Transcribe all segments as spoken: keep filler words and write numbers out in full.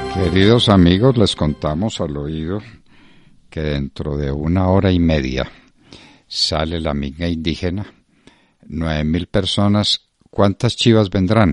Queridos amigos, les contamos al oído que dentro de una hora y media sale la minga indígena. Nueve mil personas. ¿Cuántas chivas vendrán?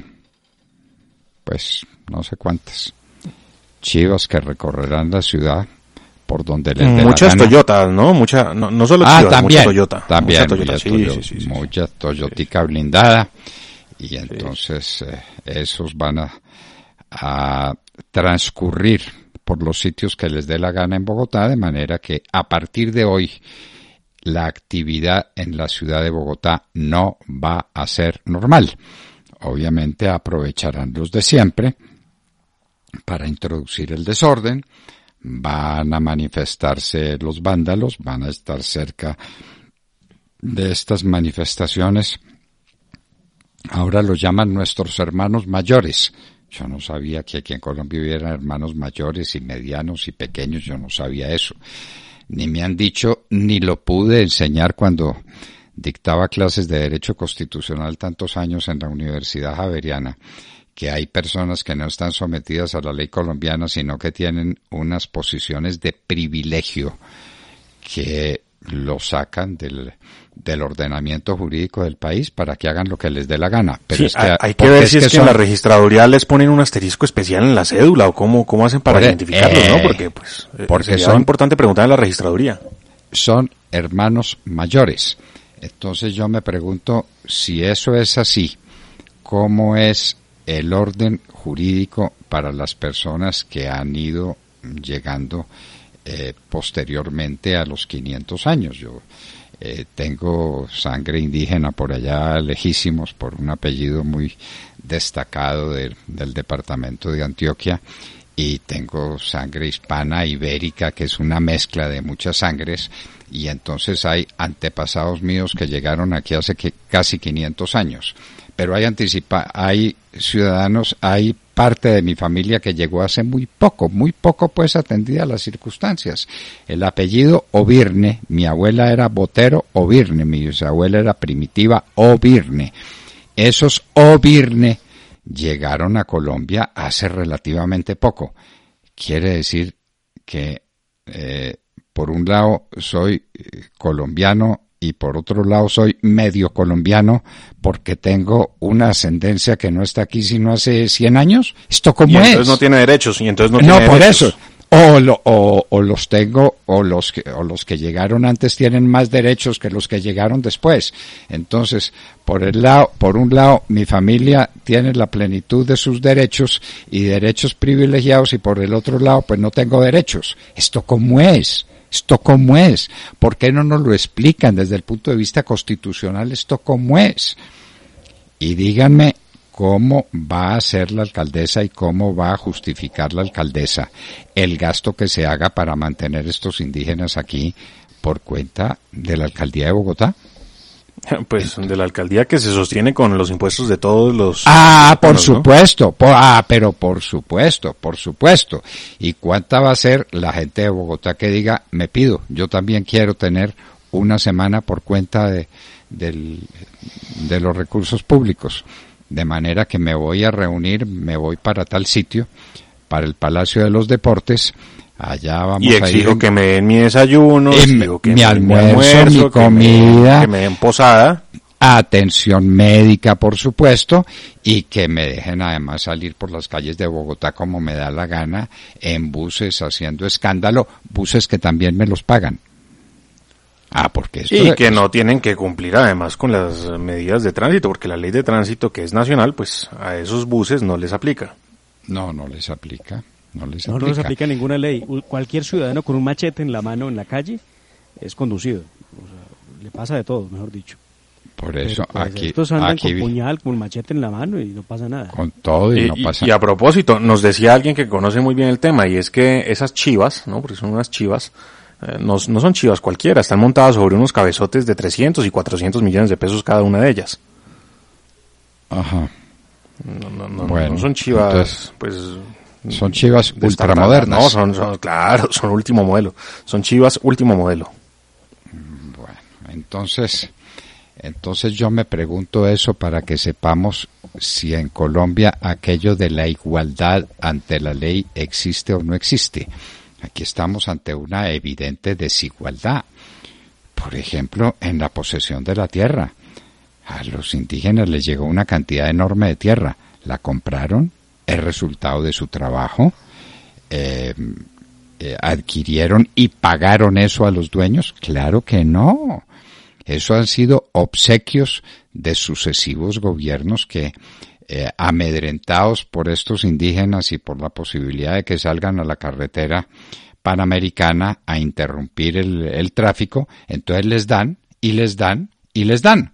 Pues no sé cuántas. Chivas que recorrerán la ciudad por donde les dé muchas la gana. Toyotas, ¿no? Mucha, no, no solo ah, chivas, también, mucha Toyota. También, mucha Toyota, mucha, sí, Toyota, sí, sí, sí. mucha Toyotica sí. blindada. Y entonces sí. eh, esos van a, a transcurrir por los sitios que les dé la gana en Bogotá, de manera que a partir de hoy la actividad en la ciudad de Bogotá no va a ser normal. Obviamente aprovecharán los de siempre para introducir el desorden, van a manifestarse los vándalos, van a estar cerca de estas manifestaciones. Ahora los llaman nuestros hermanos mayores. Yo no sabía que aquí en Colombia hubieran hermanos mayores y medianos y pequeños, yo no sabía eso. Ni me han dicho, ni lo pude enseñar cuando dictaba clases de Derecho Constitucional tantos años en la Universidad Javeriana, que hay personas que no están sometidas a la ley colombiana, sino que tienen unas posiciones de privilegio que lo sacan del, del ordenamiento jurídico del país para que hagan lo que les dé la gana. Pero sí, es que, hay que ver es si que es que son, en la registraduría les ponen un asterisco especial en la cédula o cómo, cómo hacen para por, identificarlos, eh, ¿no? Porque pues porque sería son, importante preguntar en la registraduría. Son hermanos mayores. Entonces yo me pregunto, si eso es así, ¿cómo es el orden jurídico para las personas que han ido llegando eh, posteriormente a los quinientos años? Yo eh, tengo sangre indígena por allá lejísimos, por un apellido muy destacado de, del departamento de Antioquia, y tengo sangre hispana ibérica, que es una mezcla de muchas sangres, y entonces hay antepasados míos que llegaron aquí hace que, casi quinientos años. Pero hay anticipa, hay ciudadanos, hay parte de mi familia que llegó hace muy poco, muy poco pues atendida a las circunstancias. El apellido Ovirne, mi abuela era Botero Ovirne, mi bisabuela era Primitiva Ovirne. Esos Ovirne llegaron a Colombia hace relativamente poco. Quiere decir que eh, por un lado soy colombiano y por otro lado soy medio colombiano porque tengo una ascendencia que no está aquí sino hace cien años. ¿Esto cómo y es? Entonces no tiene derechos y entonces no, no tiene por derechos. eso. O, lo, o, o los tengo, o los que, o los que llegaron antes tienen más derechos que los que llegaron después. Entonces, por el lado, por un lado, mi familia tiene la plenitud de sus derechos y derechos privilegiados, y por el otro lado, pues no tengo derechos. ¿Esto cómo es? ¿Esto cómo es? ¿Por qué no nos lo explican desde el punto de vista constitucional? ¿Esto cómo es? Y díganme, ¿cómo va a ser la alcaldesa y cómo va a justificar la alcaldesa el gasto que se haga para mantener estos indígenas aquí por cuenta de la alcaldía de Bogotá? Pues de la alcaldía que se sostiene con los impuestos de todos los... Ah, por ¿no? supuesto, por, ah, pero por supuesto, por supuesto. ¿Y cuánta va a ser la gente de Bogotá que diga, me pido, yo también quiero tener una semana por cuenta de, del, de los recursos públicos? De manera que me voy a reunir, me voy para tal sitio, para el Palacio de los Deportes, allá vamos y a ir. Y exijo que me den mi desayuno, exijo que mi me almuerzo, mi almuerzo, mi comida, que me, que me den posada. Atención médica, por supuesto, y que me dejen además salir por las calles de Bogotá como me da la gana, en buses haciendo escándalo, buses que también me los pagan. Ah, porque esto y es... que no tienen que cumplir además con las medidas de tránsito, porque la ley de tránsito, que es nacional, pues a esos buses no les aplica. No, no les aplica. No les no, aplica. no les aplica ninguna ley. Cualquier ciudadano con un machete en la mano en la calle es conducido. O sea, le pasa de todo, mejor dicho. Por eso Pero, pues, aquí... estos andan aquí con puñal, con machete en la mano y no pasa nada. Con todo y, y no pasa nada. Y a propósito, nos decía alguien que conoce muy bien el tema, y es que esas chivas, ¿no? Porque son unas chivas... Eh, no, no son chivas cualquiera, están montadas sobre unos cabezotes de trescientos y cuatrocientos millones de pesos cada una de ellas. Ajá. No, no, no, bueno, no son chivas, entonces, pues... Son chivas ultramodernas. No, son, son, claro, son último modelo. Son chivas último modelo. Bueno, entonces, entonces yo me pregunto eso para que sepamos si en Colombia aquello de la igualdad ante la ley existe o no existe. Aquí estamos ante una evidente desigualdad. Por ejemplo, en la posesión de la tierra. A los indígenas les llegó una cantidad enorme de tierra. ¿La compraron? ¿Es resultado de su trabajo? Eh, eh, ¿Adquirieron y pagaron eso a los dueños? Claro que no. Eso han sido obsequios de sucesivos gobiernos que, eh, amedrentados por estos indígenas y por la posibilidad de que salgan a la carretera panamericana a interrumpir el, el tráfico, entonces les dan y les dan y les dan.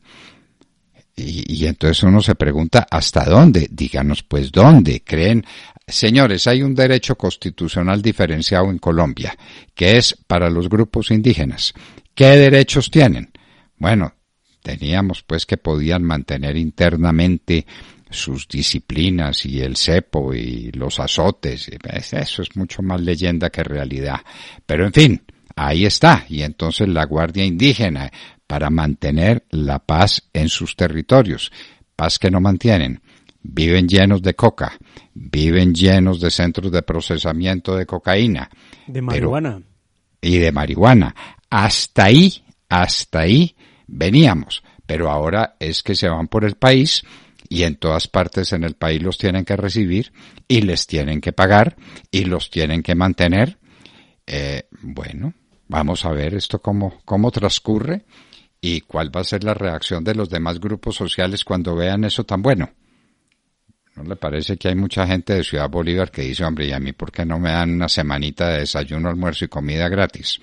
Y, y entonces uno se pregunta, ¿hasta dónde? Díganos pues dónde. ¿Creen? Señores, hay un derecho constitucional diferenciado en Colombia, que es para los grupos indígenas. ¿Qué derechos tienen? Bueno, teníamos pues que podían mantener internamente sus disciplinas y el cepo y los azotes. Eso es mucho más leyenda que realidad. Pero en fin, ahí está. Y entonces la Guardia Indígena, para mantener la paz en sus territorios, paz que no mantienen, viven llenos de coca, viven llenos de centros de procesamiento de cocaína. De marihuana. Pero, y de marihuana. Hasta ahí, hasta ahí veníamos. Pero ahora es que se van por el país y en todas partes en el país los tienen que recibir y les tienen que pagar y los tienen que mantener. Eh, bueno, vamos a ver esto cómo, cómo transcurre. ¿Y cuál va a ser la reacción de los demás grupos sociales cuando vean eso tan bueno? ¿No le parece que hay mucha gente de Ciudad Bolívar que dice, hombre, ¿y a mí por qué no me dan una semanita de desayuno, almuerzo y comida gratis?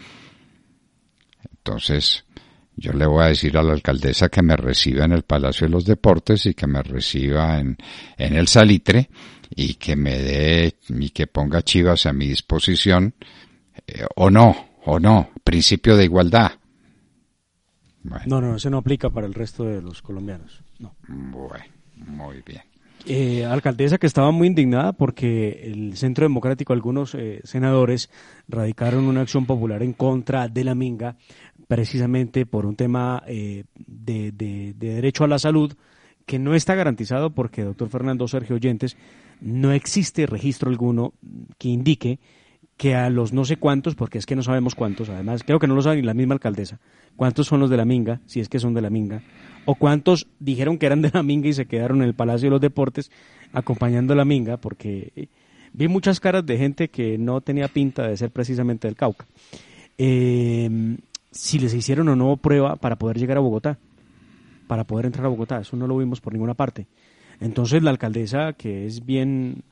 Entonces, yo le voy a decir a la alcaldesa que me reciba en el Palacio de los Deportes y que me reciba en, en el Salitre y que me dé y que ponga chivas a mi disposición, eh, o no, o no, principio de igualdad. Bueno. No, no, eso no aplica para el resto de los colombianos. No. Bueno, muy bien. Eh, alcaldesa que estaba muy indignada porque el Centro Democrático, algunos eh, senadores radicaron una acción popular en contra de la minga, precisamente por un tema eh, de, de, de derecho a la salud que no está garantizado porque, doctor Fernando Sergio Oyentes, no existe registro alguno que indique que a los no sé cuántos, porque es que no sabemos cuántos, además creo que no lo sabe ni la misma alcaldesa, cuántos son los de la minga, si es que son de la minga, o cuántos dijeron que eran de la minga y se quedaron en el Palacio de los Deportes acompañando a la minga, porque vi muchas caras de gente que no tenía pinta de ser precisamente del Cauca. Eh, si les hicieron o no prueba para poder llegar a Bogotá, para poder entrar a Bogotá, eso no lo vimos por ninguna parte. Entonces la alcaldesa, que es bien...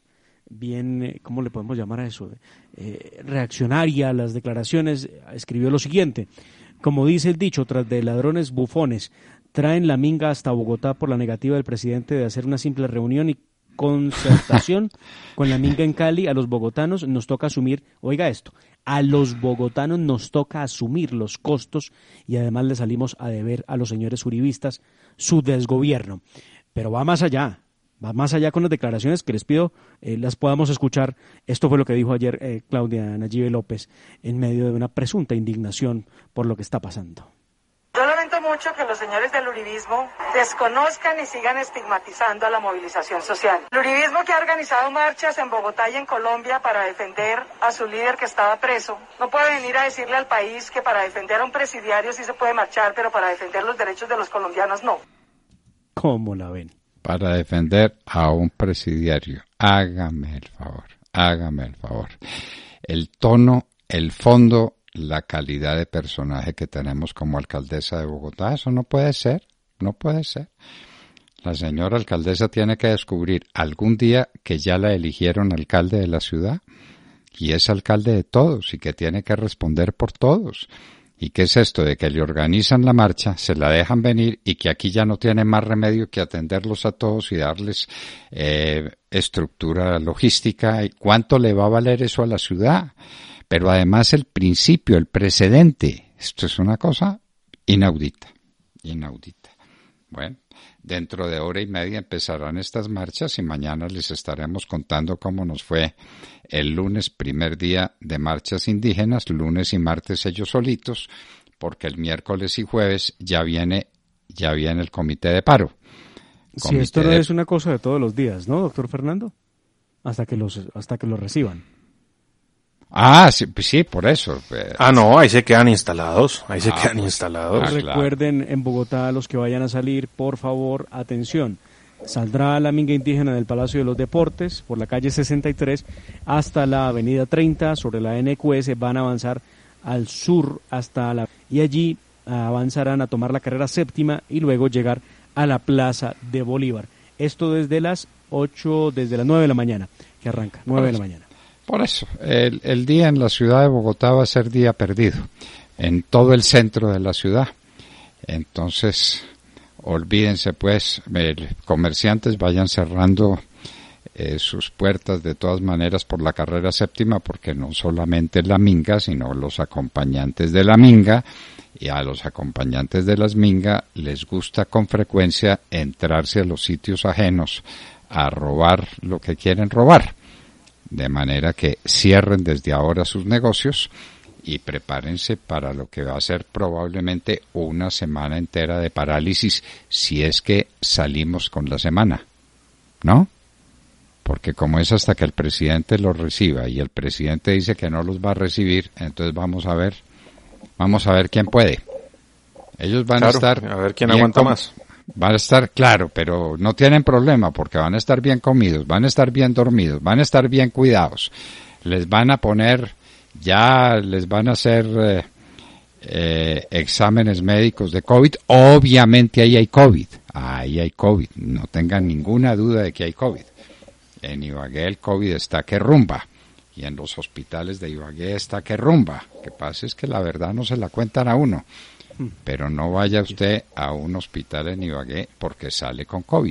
bien, ¿cómo le podemos llamar a eso? Eh, reaccionaria a las declaraciones, escribió lo siguiente: como dice el dicho, tras de ladrones bufones, traen la minga hasta Bogotá por la negativa del presidente de hacer una simple reunión y concertación con la minga en Cali. A los bogotanos nos toca asumir, oiga esto, a los bogotanos nos toca asumir los costos y además le salimos a deber a los señores uribistas su desgobierno. Pero va más allá. Va más allá con las declaraciones que les pido eh, las podamos escuchar. Esto fue lo que dijo ayer eh, Claudia Nayibe López en medio de una presunta indignación por lo que está pasando. Yo lamento mucho que los señores del uribismo desconozcan y sigan estigmatizando a la movilización social. El uribismo, que ha organizado marchas en Bogotá y en Colombia para defender a su líder que estaba preso, no puede venir a decirle al país que para defender a un presidiario sí se puede marchar, pero para defender los derechos de los colombianos no. ¿Cómo la ven? Para defender a un presidiario. Hágame el favor, hágame el favor. El tono, el fondo, la calidad de personaje que tenemos como alcaldesa de Bogotá, eso no puede ser, no puede ser. La señora alcaldesa tiene que descubrir algún día que ya la eligieron alcalde de la ciudad y es alcalde de todos y que tiene que responder por todos. ¿Y qué es esto de que le organizan la marcha, se la dejan venir y que aquí ya no tiene más remedio que atenderlos a todos y darles eh, estructura logística? ¿Y cuánto le va a valer eso a la ciudad? Pero además el principio, el precedente, esto es una cosa inaudita, inaudita. Bueno, dentro de hora y media empezarán estas marchas y mañana les estaremos contando cómo nos fue el lunes, primer día de marchas indígenas, lunes y martes ellos solitos, porque el miércoles y jueves ya viene, ya viene el comité de paro. Si esto no es una cosa de todos los días, ¿no, doctor Fernando? Hasta que los hasta que los reciban. Ah, sí, sí, por eso. Ah, no, ahí se quedan instalados, ahí se Ah, quedan pues, instalados. ah, claro. Recuerden, en Bogotá, los que vayan a salir, por favor, atención. Saldrá la minga indígena del Palacio de los Deportes por la calle sesenta y tres hasta la avenida treinta sobre la N Q S. Van a avanzar al sur hasta la... y allí avanzarán a tomar la carrera séptima y luego llegar a la Plaza de Bolívar. Esto desde las ocho, desde las nueve de la mañana, que arranca, nueve de la mañana. Por eso, el, el día en la ciudad de Bogotá va a ser día perdido, en todo el centro de la ciudad. Entonces, olvídense pues, eh, comerciantes vayan cerrando eh, sus puertas de todas maneras por la carrera séptima, porque no solamente la minga, sino los acompañantes de la minga, y a los acompañantes de las minga les gusta con frecuencia entrarse a los sitios ajenos a robar lo que quieren robar. De manera que cierren desde ahora sus negocios y prepárense para lo que va a ser probablemente una semana entera de parálisis, si es que salimos con la semana, ¿no? Porque como es hasta que el presidente los reciba y el presidente dice que no los va a recibir, entonces vamos a ver, vamos a ver quién puede. Ellos van claro, a estar... a ver quién aguanta com- más. Van a estar, claro, pero no tienen problema porque van a estar bien comidos, van a estar bien dormidos, van a estar bien cuidados. Les van a poner, ya les van a hacer eh, eh, exámenes médicos de COVID. Obviamente ahí hay COVID, ahí hay COVID, no tengan ninguna duda de que hay COVID. En Ibagué el COVID está que rumba y en los hospitales de Ibagué está que rumba. Lo que pasa es que la verdad no se la cuentan a uno. Pero no vaya usted a un hospital en Ibagué porque sale con COVID.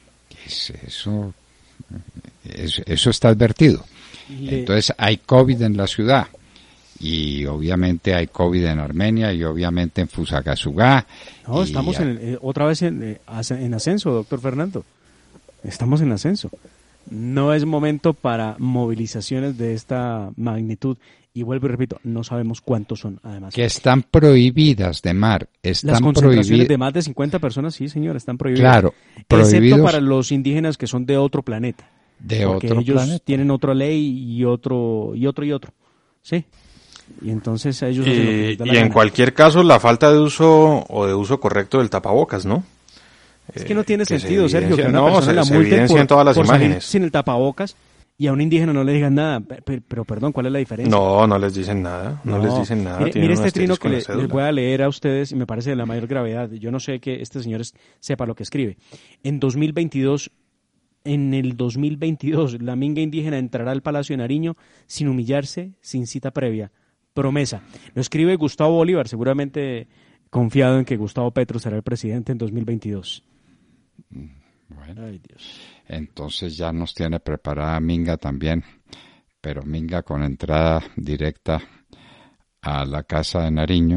Eso, eso, eso está advertido. Entonces hay COVID en la ciudad y obviamente hay COVID en Armenia y obviamente en Fusagasugá. No, estamos en, eh, otra vez en, eh, en ascenso, doctor Fernando. Estamos en ascenso. No es momento para movilizaciones de esta magnitud. Y vuelvo y repito, no sabemos cuántos son, además. Que están prohibidas de mar. Están Las concentraciones prohibidas de más de cincuenta personas, sí, señor, están prohibidas. Claro, prohibidos. Excepto para prohibidos los indígenas que son de otro planeta. de porque otro ellos planeta. tienen otra ley y otro, y otro, y otro. Sí. Y entonces ellos hacen lo que Y, les da y la en gana. cualquier caso, la falta de uso o de uso correcto del tapabocas, ¿no? Es que no tiene Eh, que se sentido, Sergio, que evidencia- una no, persona se- la se multen evidencia por, en todas las por salir imágenes. sin el tapabocas y a un indígena no le digan nada. Pero, pero perdón, ¿cuál es la diferencia? No, no les dicen nada, no, les dicen nada. Mire, tienen mire un este trino asterisco que en la le- les cédula. voy a leer a ustedes y me parece de la mayor gravedad. Yo no sé que este señor es- sepa lo que escribe. En dos mil veintidós, en el dos mil veintidós, la minga indígena entrará al Palacio de Nariño sin humillarse, sin cita previa. Promesa. Lo escribe Gustavo Bolívar, seguramente confiado en que Gustavo Petro será el presidente en dos mil veintidós. Bueno, Ay, Dios. entonces ya nos tiene preparada Minga también, pero Minga con entrada directa a la casa de Nariño.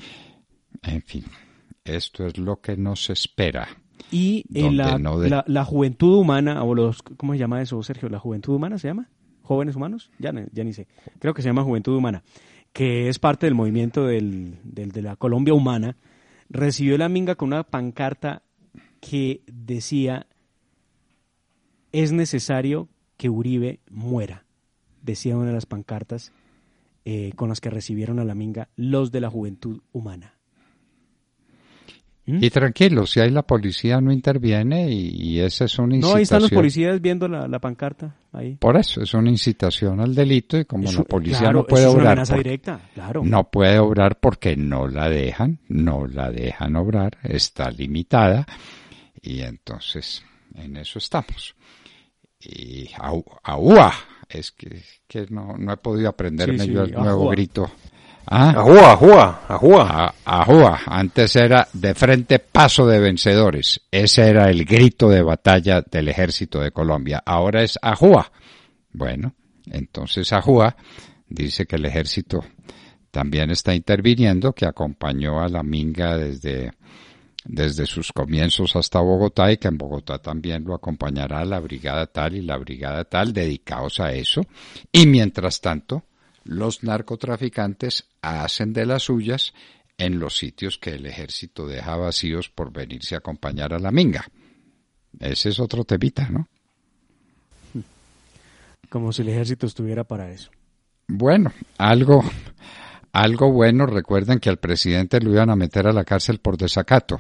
En fin, esto es lo que nos espera. Y en Donde la, no de- la, la juventud humana, o los, ¿cómo se llama eso, Sergio? ¿La juventud humana se llama? ¿Jóvenes humanos? Ya, no- ya ni sé. Creo que se llama Juventud Humana, que es parte del movimiento del, del, de la Colombia Humana, recibió la minga con una pancarta que decía: es necesario que Uribe muera, decía una de las pancartas eh, con las que recibieron a la minga los de la Juventud Humana. ¿Mm? Y tranquilo, si ahí la policía no interviene y, y esa es una incitación. No, ahí están los policías viendo la, la pancarta, ahí. Por eso, es una incitación al delito y como Eso- la policía claro, no puede eso es una obrar. amenaza por- directa, claro. No puede obrar porque no la dejan, no la dejan obrar, está limitada y entonces en eso estamos. Y au- aúa, es que, que no, no he podido aprenderme Sí, sí, yo el nuevo ajúa. grito. ¿Ah? Ajúa, ajúa, ajúa. A- Ajúa, antes era de frente paso de vencedores, ese era el grito de batalla del ejército de Colombia, ahora es ajúa. Bueno, entonces ajúa dice que el ejército también está interviniendo, que acompañó a la minga desde, desde sus comienzos hasta Bogotá y que en Bogotá también lo acompañará la brigada tal y la brigada tal dedicados a eso. Y mientras tanto, los narcotraficantes hacen de las suyas en los sitios que el ejército deja vacíos por venirse a acompañar a la minga. ese es otro temita, ¿no? Como si el ejército estuviera para eso. Bueno, algo, algo bueno, recuerden que al presidente lo iban a meter a la cárcel por desacato.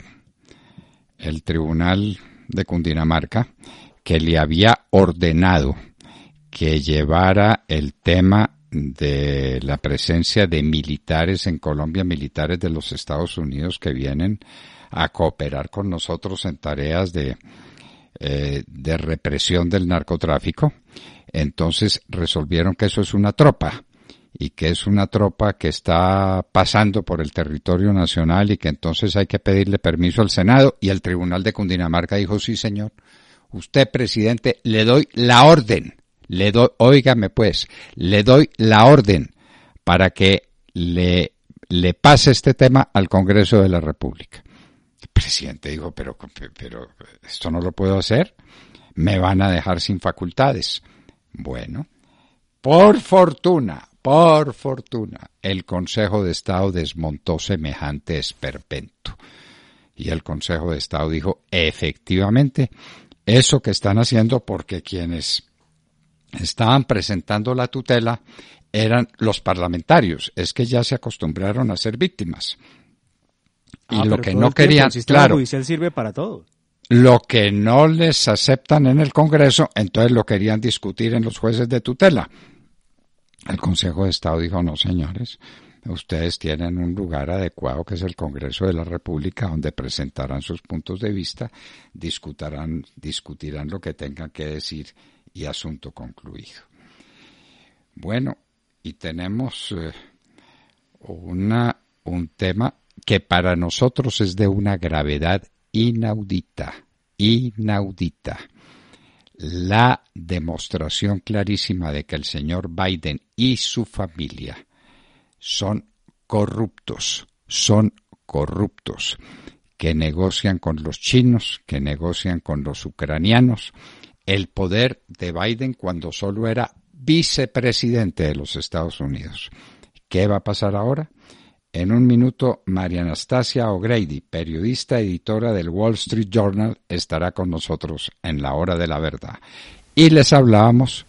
El tribunal de Cundinamarca, que le había ordenado que llevara el tema de la presencia de militares en Colombia, militares de los Estados Unidos que vienen a cooperar con nosotros en tareas de, eh, de represión del narcotráfico. Entonces resolvieron que eso es una tropa y que es una tropa que está pasando por el territorio nacional y que entonces hay que pedirle permiso al Senado, y el Tribunal de Cundinamarca dijo: sí, señor, usted, presidente, le doy la orden, le doy, óigame pues, le doy la orden para que le, le pase este tema al Congreso de la República. El presidente dijo: pero, pero esto no lo puedo hacer, me van a dejar sin facultades. Bueno, por fortuna, por fortuna, el Consejo de Estado desmontó semejante esperpento. Y el Consejo de Estado dijo: efectivamente, eso que están haciendo, porque quienes estaban presentando la tutela eran los parlamentarios, es que ya se acostumbraron a ser víctimas. Y ah, lo que no tiempo, querían, el sistema claro, judicial sirve para todo. Lo que no les aceptan en el Congreso, entonces lo querían discutir en los jueces de tutela. El Consejo de Estado dijo: no, señores, ustedes tienen un lugar adecuado que es el Congreso de la República, donde presentarán sus puntos de vista, discutirán, discutirán lo que tengan que decir y asunto concluido. Bueno, y tenemos eh, una, un tema que para nosotros es de una gravedad inaudita, inaudita. La demostración clarísima de que el señor Biden y su familia son corruptos, son corruptos, que negocian con los chinos, que negocian con los ucranianos. El poder de Biden cuando solo era vicepresidente de los Estados Unidos. ¿Qué va a pasar ahora? En un minuto, María Anastasia O'Grady, periodista editora del Wall Street Journal, estará con nosotros en la Hora de la Verdad. Y les hablábamos